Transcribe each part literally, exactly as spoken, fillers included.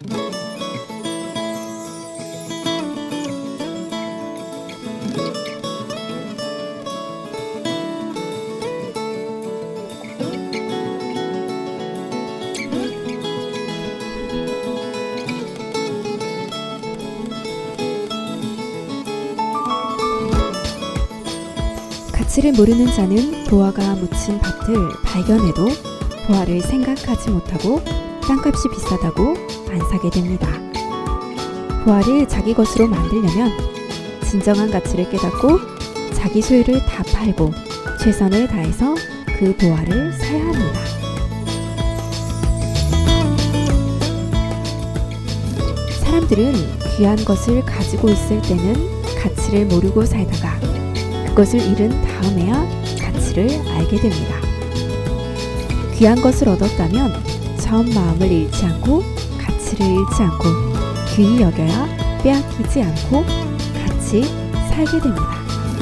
가치를 모르는 자는 보화가 묻힌 밭을 발견해도 보화를 생각하지 못하고 땅값이 비싸다고 안 사게 됩니다. 보화를 자기 것으로 만들려면 진정한 가치를 깨닫고 자기 소유를 다 팔고 최선을 다해서 그 보화를 사야 합니다. 사람들은 귀한 것을 가지고 있을 때는 가치를 모르고 살다가 그것을 잃은 다음에야 가치를 알게 됩니다. 귀한 것을 얻었다면 처음 마음을 잃지 않고 가치를 잃지 않고 귀히 여겨야 빼앗기지 않고 같이 살게 됩니다.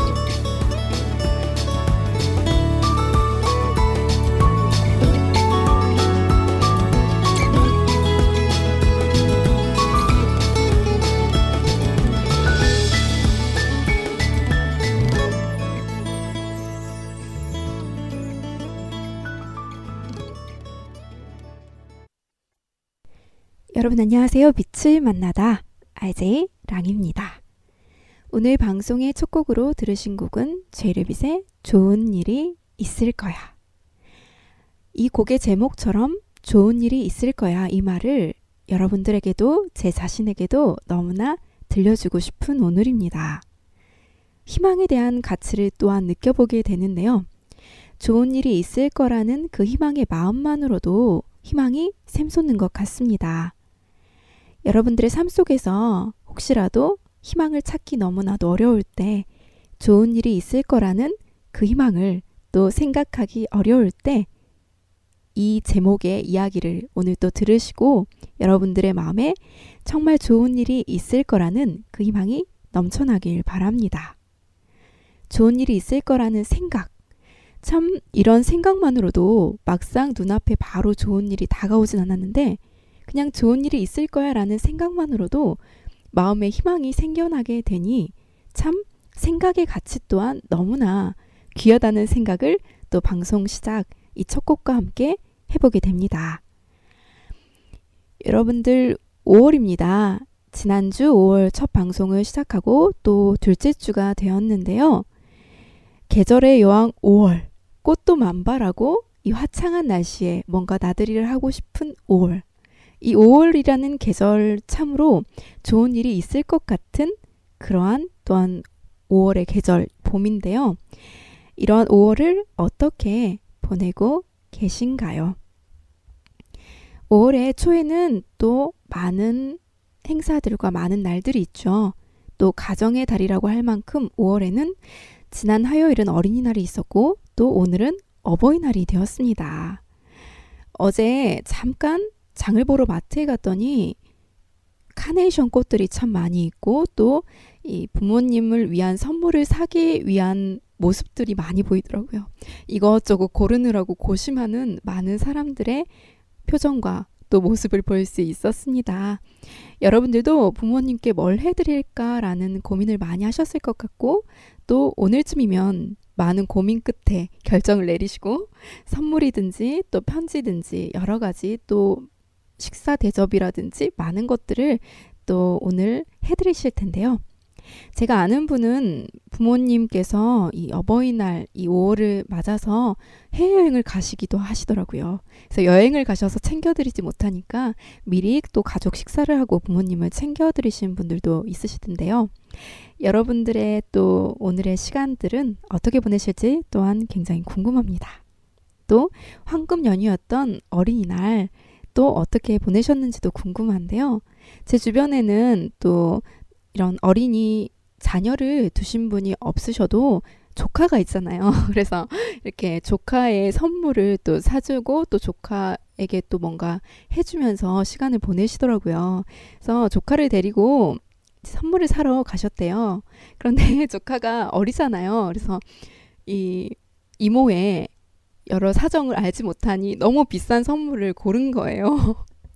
여러분 안녕하세요. 빛을 만나다 알제이 랑입니다. 오늘 방송의 첫 곡으로 들으신 곡은 제이레빗의 좋은 일이 있을 거야. 이 곡의 제목처럼 좋은 일이 있을 거야 이 말을 여러분들에게도 제 자신에게도 너무나 들려주고 싶은 오늘입니다. 희망에 대한 가치를 또한 느껴보게 되는데요. 좋은 일이 있을 거라는 그 희망의 마음만으로도 희망이 샘솟는 것 같습니다. 여러분들의 삶 속에서 혹시라도 희망을 찾기 너무나도 어려울 때 좋은 일이 있을 거라는 그 희망을 또 생각하기 어려울 때 이 제목의 이야기를 오늘 또 들으시고 여러분들의 마음에 정말 좋은 일이 있을 거라는 그 희망이 넘쳐나길 바랍니다. 좋은 일이 있을 거라는 생각, 참 이런 생각만으로도 막상 눈앞에 바로 좋은 일이 다가오진 않았는데 그냥 좋은 일이 있을 거야 라는 생각만으로도 마음에 희망이 생겨나게 되니 참 생각의 가치 또한 너무나 귀하다는 생각을 또 방송 시작 이 첫 곡과 함께 해보게 됩니다. 여러분들 오월입니다. 지난주 오월 첫 방송을 시작하고 또 둘째 주가 되었는데요. 계절의 여왕 오월, 꽃도 만발하고 이 화창한 날씨에 뭔가 나들이를 하고 싶은 오월. 이 오월이라는 계절 참으로 좋은 일이 있을 것 같은 그러한 또한 오월의 계절 봄인데요. 이런 오월을 어떻게 보내고 계신가요? 오월의 초에는 또 많은 행사들과 많은 날들이 있죠. 또 가정의 달이라고 할 만큼 오월에는 지난 화요일은 어린이날이 있었고 또 오늘은 어버이날이 되었습니다. 어제 잠깐 장을 보러 마트에 갔더니 카네이션 꽃들이 참 많이 있고 또 이 부모님을 위한 선물을 사기 위한 모습들이 많이 보이더라고요. 이것저것 고르느라고 고심하는 많은 사람들의 표정과 또 모습을 볼 수 있었습니다. 여러분들도 부모님께 뭘 해드릴까라는 고민을 많이 하셨을 것 같고 또 오늘쯤이면 많은 고민 끝에 결정을 내리시고 선물이든지 또 편지든지 여러 가지 또 식사 대접이라든지 많은 것들을 또 오늘 해드리실 텐데요. 제가 아는 분은 부모님께서 이 어버이날 이 오월을 맞아서 해외여행을 가시기도 하시더라고요. 그래서 여행을 가셔서 챙겨드리지 못하니까 미리 또 가족 식사를 하고 부모님을 챙겨드리신 분들도 있으시던데요. 여러분들의 또 오늘의 시간들은 어떻게 보내실지 또한 굉장히 궁금합니다. 또 황금 연휴였던 어린이날 또 어떻게 보내셨는지도 궁금한데요. 제 주변에는 또 이런 어린이 자녀를 두신 분이 없으셔도 조카가 있잖아요. 그래서 이렇게 조카의 선물을 또 사주고 또 조카에게 또 뭔가 해주면서 시간을 보내시더라고요. 그래서 조카를 데리고 선물을 사러 가셨대요. 그런데 조카가 어리잖아요. 그래서 이 이모의 여러 사정을 알지 못하니 너무 비싼 선물을 고른 거예요.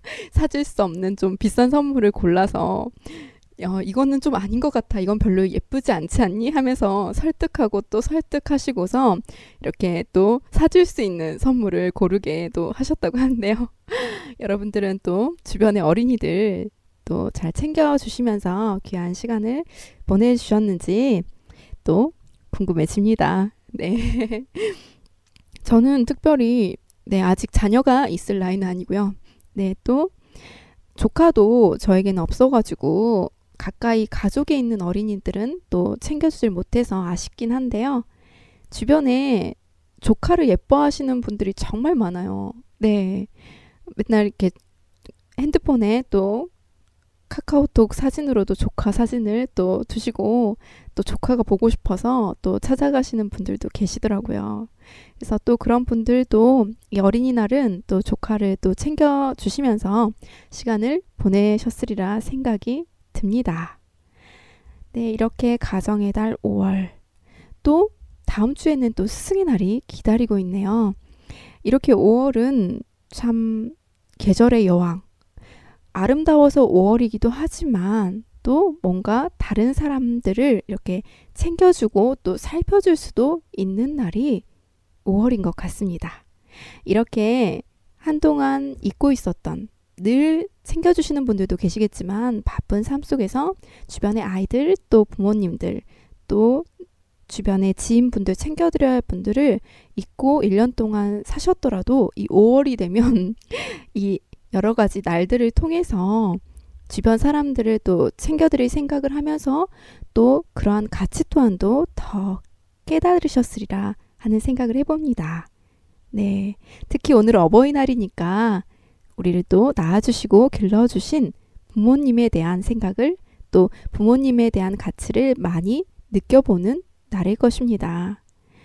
사줄 수 없는 좀 비싼 선물을 골라서 어, 이거는 좀 아닌 것 같아. 이건 별로 예쁘지 않지 않니? 하면서 설득하고 또 설득하시고서 이렇게 또 사줄 수 있는 선물을 고르게 또 하셨다고 하는데요. 여러분들은 또 주변의 어린이들 또 잘 챙겨주시면서 귀한 시간을 보내주셨는지 또 궁금해집니다. 네. 저는 특별히 네, 아직 자녀가 있을 나이는 아니고요. 네, 또 조카도 저에게는 없어가지고 가까이 가족에 있는 어린이들은 또 챙겨주질 못해서 아쉽긴 한데요. 주변에 조카를 예뻐하시는 분들이 정말 많아요. 네, 맨날 이렇게 핸드폰에 또 카카오톡 사진으로도 조카 사진을 또 두시고 또 조카가 보고 싶어서 또 찾아가시는 분들도 계시더라고요. 그래서 또 그런 분들도 이 어린이날은 또 조카를 또 챙겨주시면서 시간을 보내셨으리라 생각이 듭니다. 네, 이렇게 가정의 달 오월, 또 다음 주에는 또 스승의 날이 기다리고 있네요. 이렇게 오월은 참 계절의 여왕, 아름다워서 오월이기도 하지만 또 뭔가 다른 사람들을 이렇게 챙겨주고 또 살펴줄 수도 있는 날이 오월인 것 같습니다. 이렇게 한동안 잊고 있었던, 늘 챙겨주시는 분들도 계시겠지만 바쁜 삶 속에서 주변의 아이들 또 부모님들 또 주변의 지인분들 챙겨드려야 할 분들을 잊고 일 년 동안 사셨더라도 이 오월이 되면 이 여러 가지 날들을 통해서 주변 사람들을 또 챙겨드릴 생각을 하면서 또 그러한 가치 또한도 더 깨달으셨으리라 하는 생각을 해봅니다. 네, 특히 오늘 어버이날이니까 우리를 또 낳아주시고 길러주신 부모님에 대한 생각을 또 부모님에 대한 가치를 많이 느껴보는 날일 것입니다.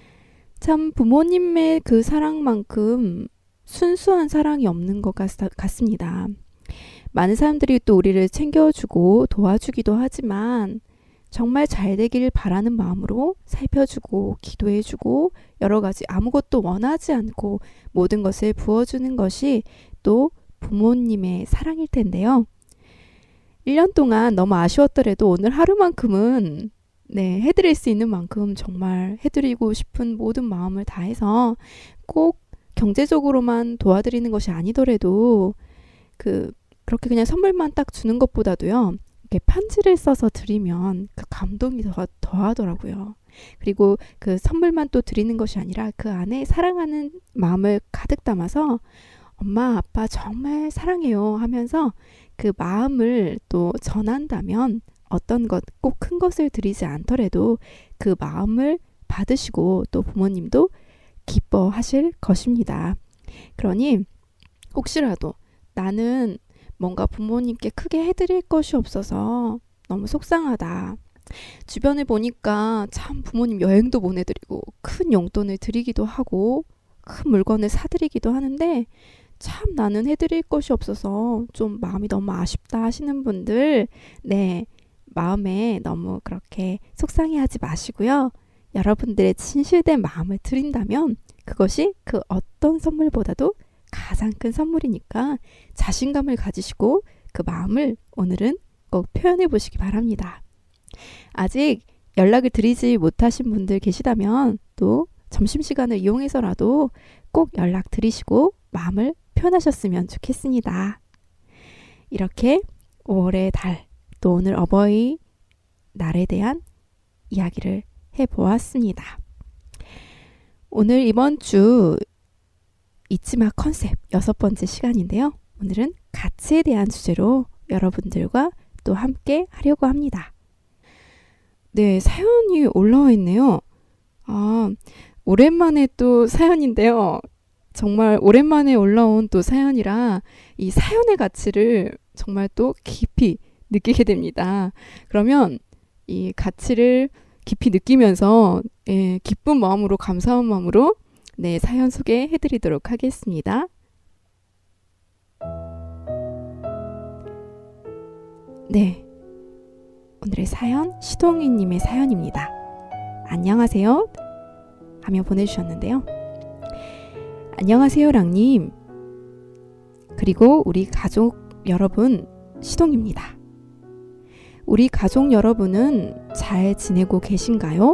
참 부모님의 그 사랑만큼 순수한 사랑이 없는 것 같, 같습니다. 많은 사람들이 또 우리를 챙겨주고 도와주기도 하지만 정말 잘 되길 바라는 마음으로 살펴주고 기도해주고 여러 가지 아무것도 원하지 않고 모든 것을 부어주는 것이 또 부모님의 사랑일 텐데요. 일 년 동안 너무 아쉬웠더라도 오늘 하루만큼은 네, 해드릴 수 있는 만큼 정말 해드리고 싶은 모든 마음을 다해서 꼭 경제적으로만 도와드리는 것이 아니더라도 그 그렇게 그냥 선물만 딱 주는 것보다도요. 이렇게 편지를 써서 드리면 그 감동이 더 더하더라고요. 그리고 그 선물만 또 드리는 것이 아니라 그 안에 사랑하는 마음을 가득 담아서 엄마 아빠 정말 사랑해요 하면서 그 마음을 또 전한다면 어떤 것 꼭 큰 것을 드리지 않더라도 그 마음을 받으시고 또 부모님도 기뻐하실 것입니다. 그러니 혹시라도 나는 뭔가 부모님께 크게 해드릴 것이 없어서 너무 속상하다. 주변에 보니까 참 부모님 여행도 보내드리고 큰 용돈을 드리기도 하고 큰 물건을 사드리기도 하는데 참 나는 해드릴 것이 없어서 좀 마음이 너무 아쉽다 하시는 분들 네, 마음에 너무 그렇게 속상해하지 마시고요. 여러분들의 진실된 마음을 드린다면 그것이 그 어떤 선물보다도 가장 큰 선물이니까 자신감을 가지시고 그 마음을 오늘은 꼭 표현해 보시기 바랍니다. 아직 연락을 드리지 못하신 분들 계시다면 또 점심시간을 이용해서라도 꼭 연락 드리시고 마음을 표현하셨으면 좋겠습니다. 이렇게 오월의 달, 또 오늘 어버이 날에 대한 이야기를 해보았습니다. 오늘 이번 주 잊지마 컨셉 여섯 번째 시간인데요. 오늘은 가치에 대한 주제로 여러분들과 또 함께 하려고 합니다. 네, 사연이 올라와 있네요. 아, 오랜만에 또 사연인데요. 정말 오랜만에 올라온 또 사연이라 이 사연의 가치를 정말 또 깊이 느끼게 됩니다. 그러면 이 가치를 깊이 느끼면서 예, 기쁜 마음으로 감사한 마음으로 네, 사연 소개해드리도록 하겠습니다. 네, 오늘의 사연 시동희님의 사연입니다. 안녕하세요 하며 보내주셨는데요. 안녕하세요 랑님. 그리고 우리 가족 여러분, 시동입니다. 우리 가족 여러분은 잘 지내고 계신가요?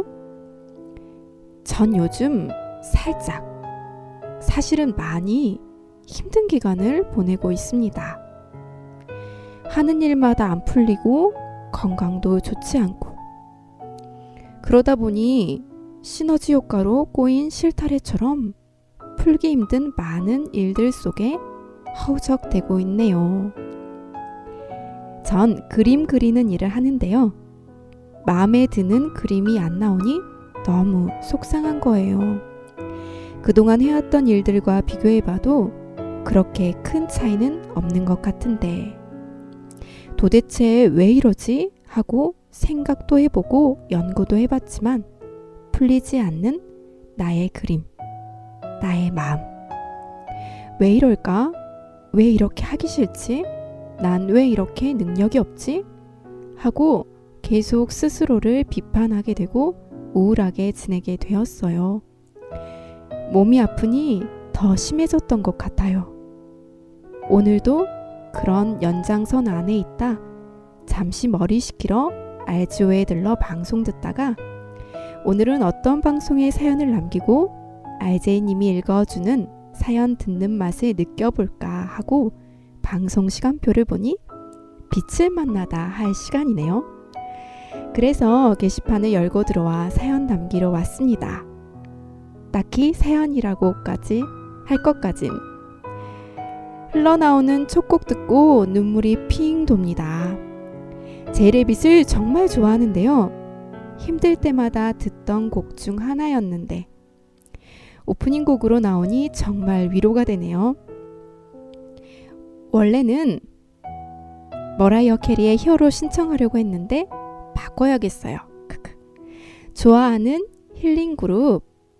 전 요즘 살짝, 사실은 많이 힘든 기간을 보내고 있습니다. 하는 일마다 안 풀리고 건강도 좋지 않고, 그러다 보니 시너지 효과로 꼬인 실타래처럼 풀기 힘든 많은 일들 속에 허우적대고 있네요. 전 그림 그리는 일을 하는데요. 마음에 드는 그림이 안 나오니 너무 속상한 거예요. 그동안 해왔던 일들과 비교해봐도 그렇게 큰 차이는 없는 것 같은데 도대체 왜 이러지? 하고 생각도 해보고 연구도 해봤지만 풀리지 않는 나의 그림, 나의 마음. 왜 이럴까? 왜 이렇게 하기 싫지? 난 왜 이렇게 능력이 없지? 하고 계속 스스로를 비판하게 되고 우울하게 지내게 되었어요. 몸이 아프니 더 심해졌던 것 같아요. 오늘도 그런 연장선 안에 있다 잠시 머리 식히러 알지오에 들러 방송 듣다가 오늘은 어떤 방송에 사연을 남기고 알제이님이 읽어주는 사연 듣는 맛을 느껴볼까 하고 방송 시간표를 보니 빛을 만나다 할 시간이네요. 그래서 게시판을 열고 들어와 사연 남기러 왔습니다. 딱히 사연이라고까지 할 것까진 흘러나오는 첫 곡 듣고 눈물이 핑 돕니다. 제이레빗을 정말 좋아하는데요. 힘들 때마다 듣던 곡 중 하나였는데 오프닝 곡으로 나오니 정말 위로가 되네요. 원래는 머라이어 캐리의 히어로 신청하려고 했는데 바꿔야겠어요. 크크. 좋아하는 힐링 그룹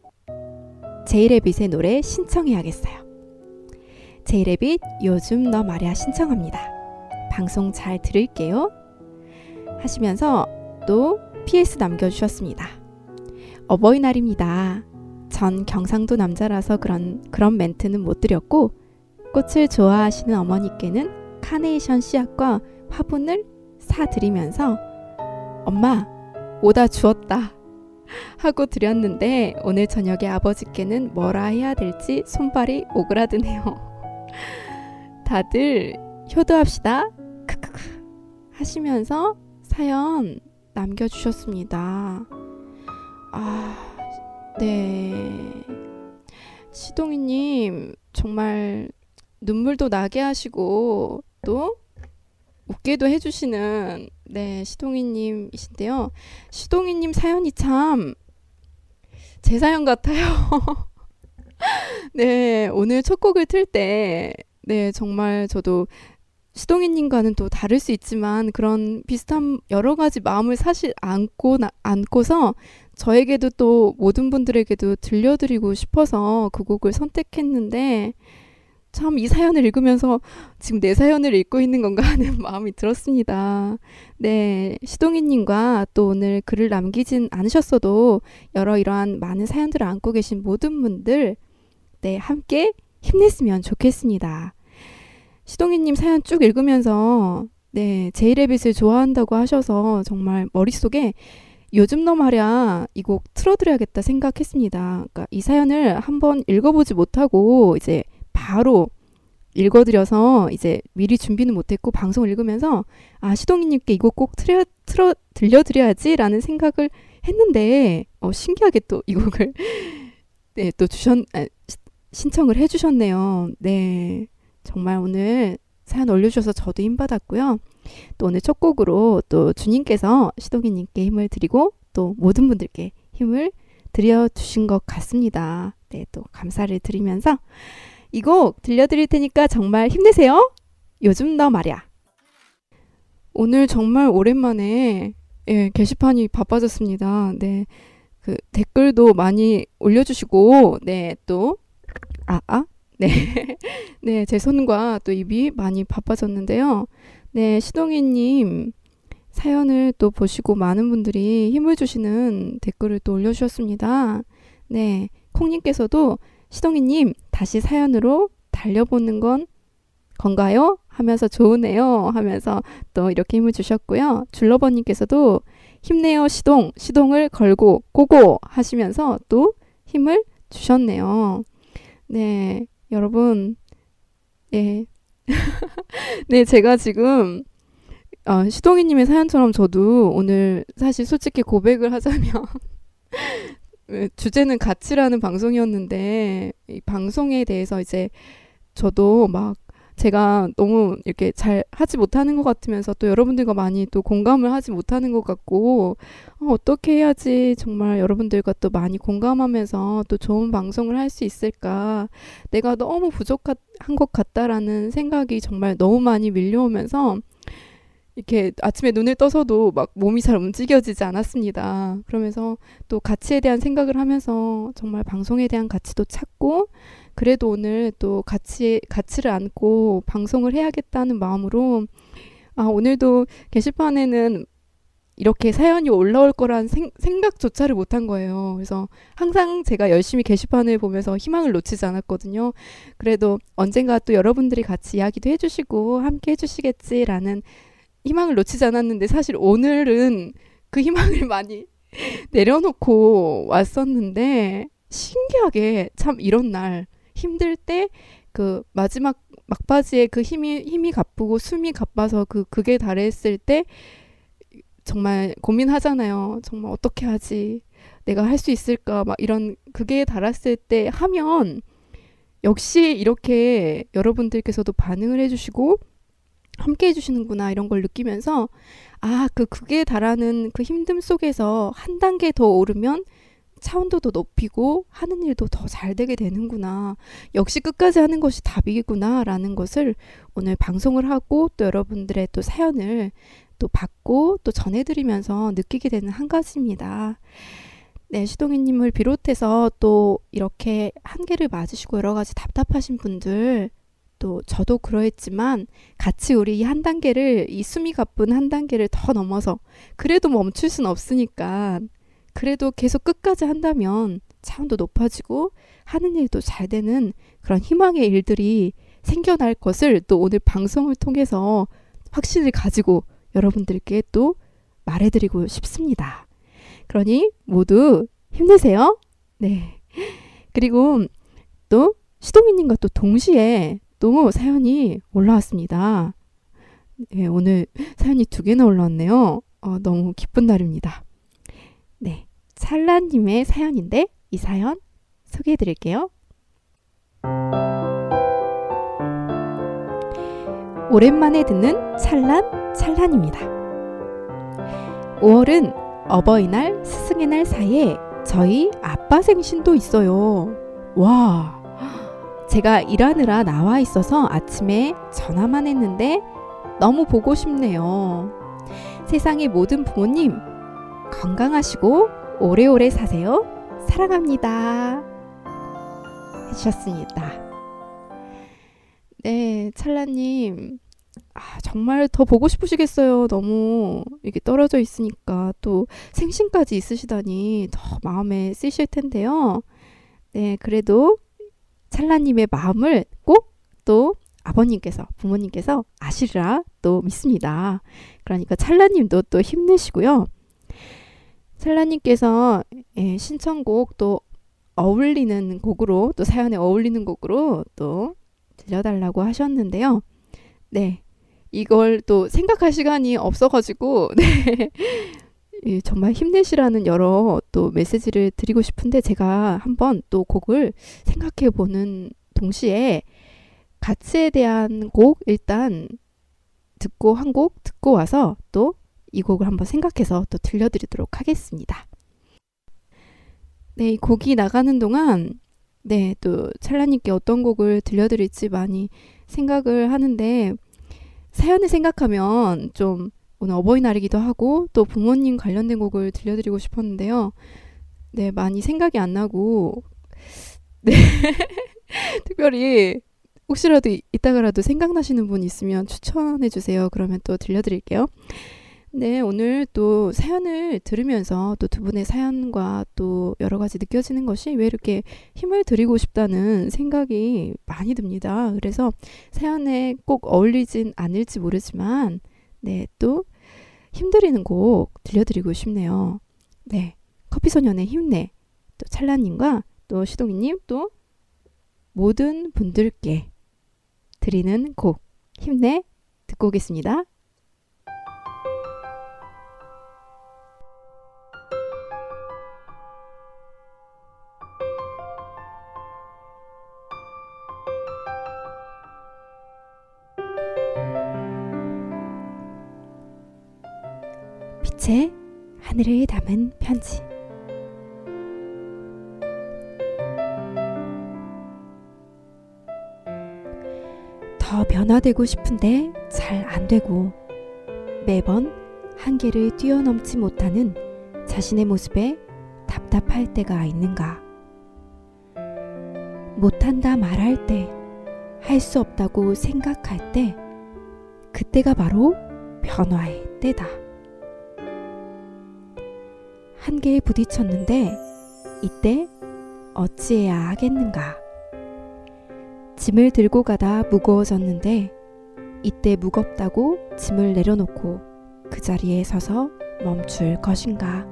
제이레빗의 노래 신청해야겠어요. 제이레빗 요즘 너 말야 신청합니다. 방송 잘 들을게요. 하시면서 또 피에스 남겨주셨습니다. 어버이날입니다. 전 경상도 남자라서 그런 그런 멘트는 못 드렸고 꽃을 좋아하시는 어머니께는 카네이션 씨앗과 화분을 사드리면서 엄마 오다 주었다 하고 드렸는데 오늘 저녁에 아버지께는 뭐라 해야 될지 손발이 오그라드네요. 다들 효도합시다 크크크 하시면서 사연 남겨주셨습니다. 아, 네. 시동이님 정말 눈물도 나게 하시고 또 웃게도 해주시는 네 시동이님이신데요. 시동이님 사연이 참 제 사연 같아요. 네, 오늘 첫 곡을 틀 때 네 정말 저도 시동이님과는 또 다를 수 있지만 그런 비슷한 여러 가지 마음을 사실 안고 나, 안고서 저에게도 또 모든 분들에게도 들려드리고 싶어서 그 곡을 선택했는데 참 이 사연을 읽으면서 지금 내 사연을 읽고 있는 건가 하는 마음이 들었습니다. 네, 시동이님과 또 오늘 글을 남기진 않으셨어도 여러 이러한 많은 사연들을 안고 계신 모든 분들 네 함께 힘냈으면 좋겠습니다. 시동이님 사연 쭉 읽으면서 네 제이레빗을 좋아한다고 하셔서 정말 머릿속에 요즘 너 말야 이 곡 틀어드려야겠다 생각했습니다. 그러니까 이 사연을 한번 읽어보지 못하고 이제 바로 읽어드려서 이제 미리 준비는 못했고 방송을 읽으면서 아 시동이님께 이 곡 꼭 틀어, 틀어 들려드려야지 라는 생각을 했는데 어, 신기하게 또 이 곡을 네, 또 주셨 아, 시, 신청을 해주셨네요. 네, 정말 오늘 사연 올려주셔서 저도 힘받았고요. 또 오늘 첫 곡으로 또 주님께서 시동이님께 힘을 드리고 또 모든 분들께 힘을 드려주신 것 같습니다. 네, 또 감사를 드리면서 이 곡 들려드릴 테니까 정말 힘내세요. 요즘 너 말야. 오늘 정말 오랜만에 예, 게시판이 바빠졌습니다. 네, 그 댓글도 많이 올려주시고 네, 또 아, 아, 네, 네, 제 손과 또 입이 많이 바빠졌는데요. 네, 시동이님 사연을 또 보시고 많은 분들이 힘을 주시는 댓글을 또 올려주셨습니다. 네, 콩님께서도 시동이님 다시 사연으로 달려보는 건 건가요? 하면서 좋으네요 하면서 또 이렇게 힘을 주셨고요. 줄러버님께서도 힘내요 시동, 시동을 걸고 고고 하시면서 또 힘을 주셨네요. 네, 여러분, 네, 네, 제가 지금 어, 시동이님의 사연처럼 저도 오늘 사실 솔직히 고백을 하자면 주제는 가치라는 방송이었는데 이 방송에 대해서 이제 저도 막 제가 너무 이렇게 잘 하지 못하는 것 같으면서 또 여러분들과 많이 또 공감을 하지 못하는 것 같고 어, 어떻게 해야지 정말 여러분들과 또 많이 공감하면서 또 좋은 방송을 할 수 있을까 내가 너무 부족한 것 같다라는 생각이 정말 너무 많이 밀려오면서 이렇게 아침에 눈을 떠서도 막 몸이 잘 움직여지지 않았습니다. 그러면서 또 가치에 대한 생각을 하면서 정말 방송에 대한 가치도 찾고 그래도 오늘 또 가치, 가치를 안고 방송을 해야겠다는 마음으로 아, 오늘도 게시판에는 이렇게 사연이 올라올 거란 생, 생각조차를 못한 거예요. 그래서 항상 제가 열심히 게시판을 보면서 희망을 놓치지 않았거든요. 그래도 언젠가 또 여러분들이 같이 이야기도 해주시고 함께 해주시겠지라는 희망을 놓치지 않았는데 사실 오늘은 그 희망을 많이 내려놓고 왔었는데 신기하게 참 이런 날 힘들 때 그 마지막 막바지에 그 힘이 힘이 가쁘고 숨이 가빠서 그 극에 달했을 때 정말 고민하잖아요. 정말 어떻게 하지? 내가 할 수 있을까? 막 이런 극에 달았을 때 하면 역시 이렇게 여러분들께서도 반응을 해주시고 함께 해주시는구나 이런 걸 느끼면서 아, 그 극에 달하는 그 힘듦 속에서 한 단계 더 오르면 차원도 더 높이고 하는 일도 더 잘 되게 되는구나. 역시 끝까지 하는 것이 답이구나 라는 것을 오늘 방송을 하고 또 여러분들의 또 사연을 또 받고 또 전해드리면서 느끼게 되는 한 가지입니다. 네, 시동이님을 비롯해서 또 이렇게 한계를 맞으시고 여러 가지 답답하신 분들 또 저도 그러했지만 같이 우리 이 한 단계를 이 숨이 가쁜 한 단계를 더 넘어서 그래도 멈출 순 없으니까 그래도 계속 끝까지 한다면 차원도 높아지고 하는 일도 잘 되는 그런 희망의 일들이 생겨날 것을 또 오늘 방송을 통해서 확신을 가지고 여러분들께 또 말해드리고 싶습니다. 그러니 모두 힘내세요. 네. 그리고 또 시동이님과 또 동시에 또 사연이 올라왔습니다. 네, 오늘 사연이 두 개나 올라왔네요. 어, 너무 기쁜 날입니다. 네, 찰란님의 사연인데 이 사연 소개해드릴게요. 오랜만에 듣는 찰란 찰란입니다. 오월은 어버이날, 스승의 날 사이에 저희 아빠 생신도 있어요. 와, 제가 일하느라 나와 있어서 아침에 전화만 했는데 너무 보고 싶네요. 세상의 모든 부모님 건강하시고 오래오래 사세요. 사랑합니다. 해주셨습니다. 네, 찰라님 아, 정말 더 보고 싶으시겠어요. 너무 이게 떨어져 있으니까 또 생신까지 있으시다니 더 마음에 쓰실 텐데요. 네, 그래도 찰라님의 마음을 꼭 또 아버님께서 부모님께서 아시리라 또 믿습니다. 그러니까 찰라님도 또 힘내시고요. 찰라님께서 예, 신청곡 또 어울리는 곡으로 또 사연에 어울리는 곡으로 또 들려달라고 하셨는데요. 네, 이걸 또 생각할 시간이 없어가지고 네. 예, 정말 힘내시라는 여러 또 메시지를 드리고 싶은데 제가 한번 또 곡을 생각해보는 동시에 가치에 대한 곡 일단 듣고 한 곡 듣고 와서 또 이 곡을 한번 생각해서 또 들려드리도록 하겠습니다. 네, 이 곡이 나가는 동안 네, 또 찰라님께 어떤 곡을 들려드릴지 많이 생각을 하는데 사연을 생각하면 좀 오늘 어버이날이기도 하고 또 부모님 관련된 곡을 들려드리고 싶었는데요. 네, 많이 생각이 안 나고 네, 특별히 혹시라도 이따가라도 생각나시는 분 있으면 추천해 주세요. 그러면 또 들려드릴게요. 네, 오늘 또 사연을 들으면서 또 두 분의 사연과 또 여러 가지 느껴지는 것이 왜 이렇게 힘을 드리고 싶다는 생각이 많이 듭니다. 그래서 사연에 꼭 어울리진 않을지 모르지만 네, 또 힘드리는 곡 들려드리고 싶네요. 네, 커피소년의 힘내, 또 찰나님과 또 시동이님, 또 모든 분들께 드리는 곡 힘내 듣고 오겠습니다. 빛의 하늘을 담은 편지. 더 변화되고 싶은데 잘 안되고 매번 한계를 뛰어넘지 못하는 자신의 모습에 답답할 때가 있는가. 못한다 말할 때, 할 수 없다고 생각할 때, 그때가 바로 변화의 때다. 한계에 부딪혔는데 이때 어찌해야 하겠는가. 짐을 들고 가다 무거워졌는데 이때 무겁다고 짐을 내려놓고 그 자리에 서서 멈출 것인가.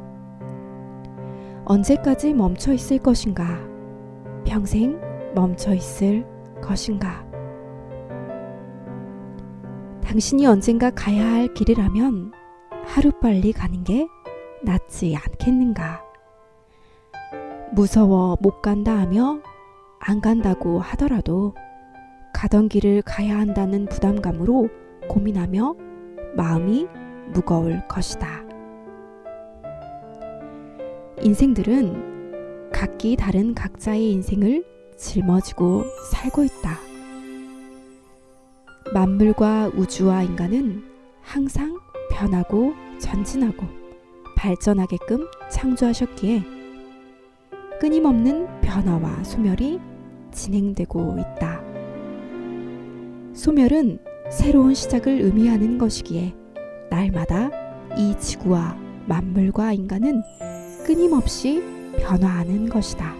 언제까지 멈춰 있을 것인가. 평생 멈춰 있을 것인가. 당신이 언젠가 가야 할 길이라면 하루빨리 가는 게 낫지 않겠는가. 무서워 못 간다 하며 안 간다고 하더라도 가던 길을 가야 한다는 부담감으로 고민하며 마음이 무거울 것이다. 인생들은 각기 다른 각자의 인생을 짊어지고 살고 있다. 만물과 우주와 인간은 항상 변하고 전진하고 발전하게끔 창조하셨기에 끊임없는 변화와 소멸이 진행되고 있다. 소멸은 새로운 시작을 의미하는 것이기에 날마다 이 지구와 만물과 인간은 끊임없이 변화하는 것이다.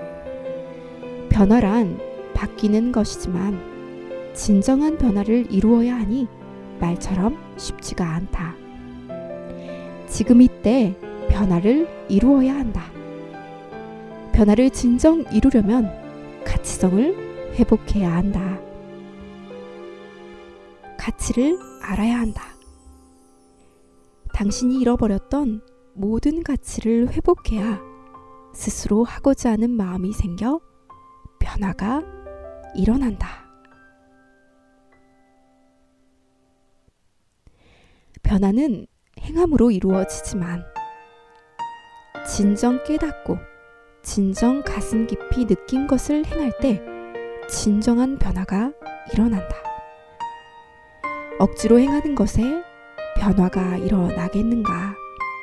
변화란 바뀌는 것이지만 진정한 변화를 이루어야 하니 말처럼 쉽지가 않다. 지금 이때 변화를 이루어야 한다. 변화를 진정 이루려면 가치성을 회복해야 한다. 가치를 알아야 한다. 당신이 잃어버렸던 모든 가치를 회복해야 스스로 하고자 하는 마음이 생겨 변화가 일어난다. 변화는 행함으로 이루어지지만 진정 깨닫고 진정 가슴 깊이 느낀 것을 행할 때 진정한 변화가 일어난다. 억지로 행하는 것에 변화가 일어나겠는가?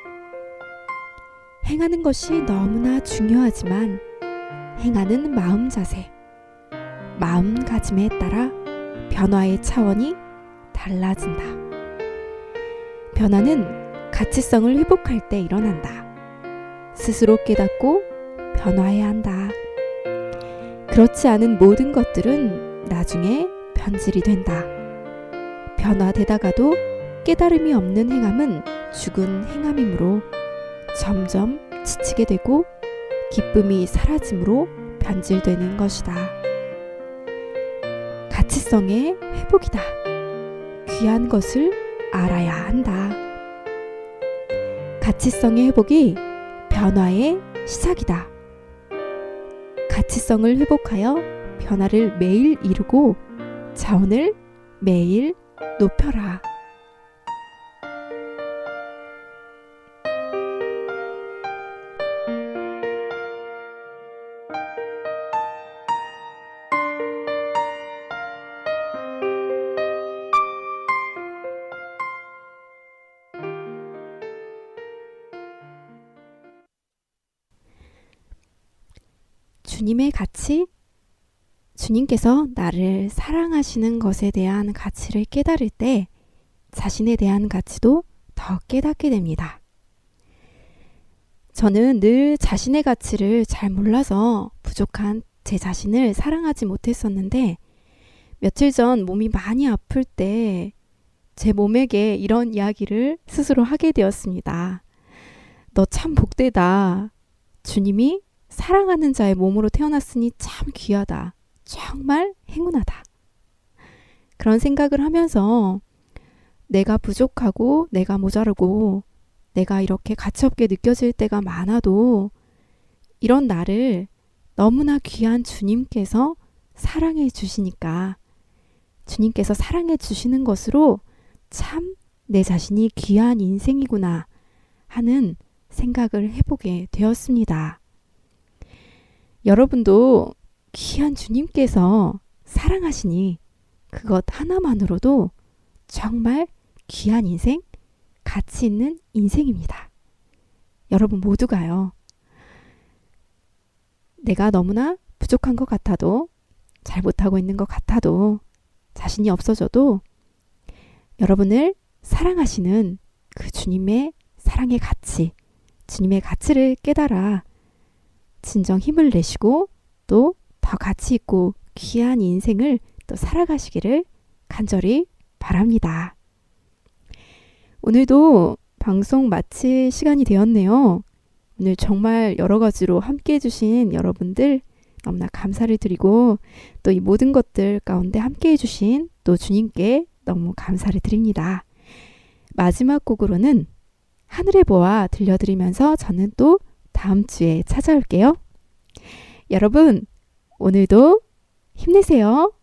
행하는 것이 너무나 중요하지만 행하는 마음 자세, 마음가짐에 따라 변화의 차원이 달라진다. 변화는 가치성을 회복할 때 일어난다. 스스로 깨닫고 변화해야 한다. 그렇지 않은 모든 것들은 나중에 변질이 된다. 변화되다가도 깨달음이 없는 행함은 죽은 행함이므로 점점 지치게 되고 기쁨이 사라짐으로 변질되는 것이다. 가치성의 회복이다. 귀한 것을 알아야 한다. 가치성의 회복이 변화의 시작이다. 가치성을 회복하여 변화를 매일 이루고 자원을 매일 높여라. 주님의 가치? 주님께서 나를 사랑하시는 것에 대한 가치를 깨달을 때 자신에 대한 가치도 더 깨닫게 됩니다. 저는 늘 자신의 가치를 잘 몰라서 부족한 제 자신을 사랑하지 못했었는데 며칠 전 몸이 많이 아플 때 제 몸에게 이런 이야기를 스스로 하게 되었습니다. 너 참 복되다. 주님이 사랑하는 자의 몸으로 태어났으니 참 귀하다. 정말 행운하다. 그런 생각을 하면서 내가 부족하고 내가 모자르고 내가 이렇게 가치없게 느껴질 때가 많아도 이런 나를 너무나 귀한 주님께서 사랑해 주시니까 주님께서 사랑해 주시는 것으로 참 내 자신이 귀한 인생이구나 하는 생각을 해보게 되었습니다. 여러분도 귀한 주님께서 사랑하시니 그것 하나만으로도 정말 귀한 인생, 가치 있는 인생입니다. 여러분 모두가요. 내가 너무나 부족한 것 같아도 잘 못하고 있는 것 같아도 자신이 없어져도 여러분을 사랑하시는 그 주님의 사랑의 가치, 주님의 가치를 깨달아 진정 힘을 내시고 또 더 가치 있고 귀한 인생을 또 살아가시기를 간절히 바랍니다. 오늘도 방송 마칠 시간이 되었네요. 오늘 정말 여러 가지로 함께 해주신 여러분들 너무나 감사를 드리고 또 이 모든 것들 가운데 함께 해주신 또 주님께 너무 감사를 드립니다. 마지막 곡으로는 하늘의 보화 들려드리면서 저는 또 다음 주에 찾아올게요. 여러분 오늘도 힘내세요.